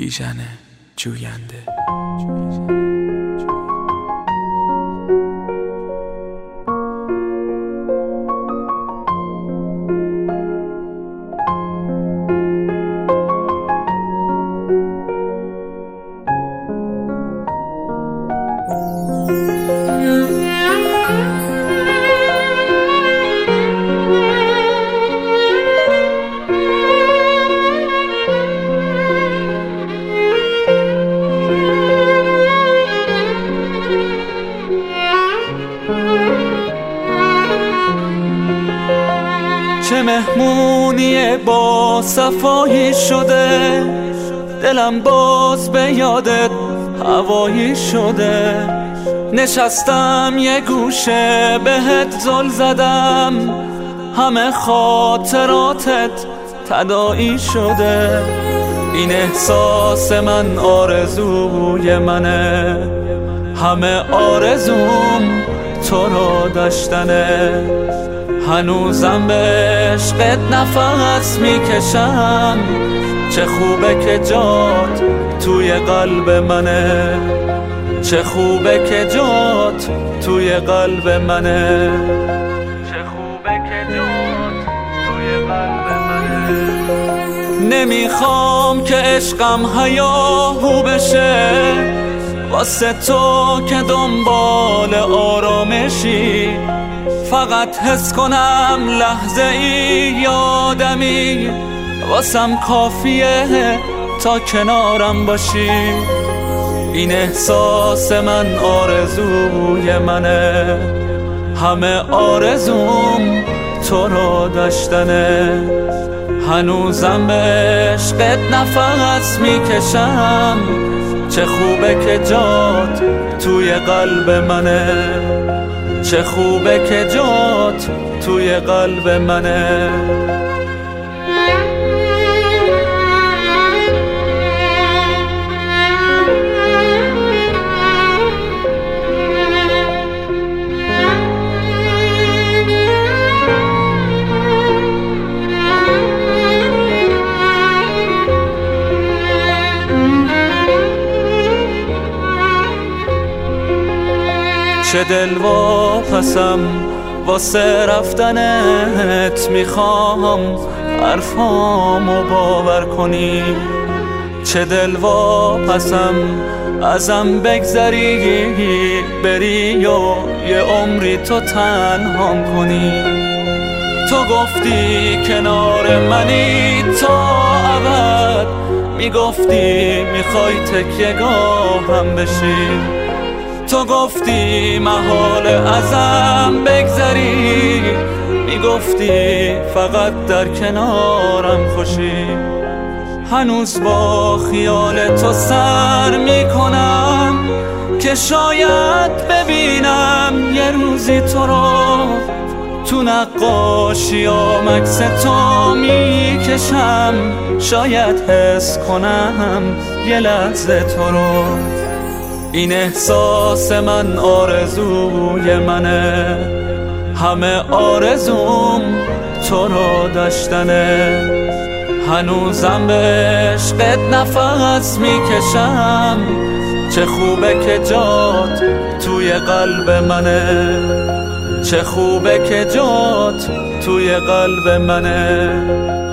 بیژن جوینده. چه مهمونی با صفایی شده، دلم باز به یادت هوایی شده. نشستم یه گوشه بهت زل زدم، همه خاطراتت تداعی شده. این احساس من آرزوی منه، همه آرزوم تو رو داشتنه. هنوزم به عشقت نفس میکشم، چه خوبه که جات توی قلب منه، چه خوبه که جات توی قلب منه، چه خوبه که جات توی قلب منه. نمیخوام که عشقم هیاهو بشه، واسه تو که دنبال آرامشی. فقط حس کنم لحظه ای یادمی، واسم کافیه تا کنارم باشی. این احساس من آرزوی منه، همه آرزوم تو رو داشتنه. هنوزم به عشقت نفس میکشم، چه خوبه که جات توی قلب منه، چه خوبه که جات توی قلب منه. چه دلواپسم واسه رفتنت، میخوام حرفامو باور کنی. چه دلواپسم ازم بگذری بری و یه عمری تو تنهام کنی. تو گفتی کنار منی تا ابد، میگفتی میخوای تکیه‌گاهم بشی. تو گفتی محال ازم بگذری، میگفتی فقط در کنارم خوشی. هنوز با خیال تو سر میکنم که شاید ببینم یه روزی تو رو تو نقاشی و عکس تو میکشم. شاید حس کنم یه لحظه تو رو. این احساس من آرزوی منه، همه آرزوم تو رو داشتنه. هنوزم به عشقت نفس میکشم، چه خوبه که جات توی قلب منه، چه خوبه که جات توی قلب منه.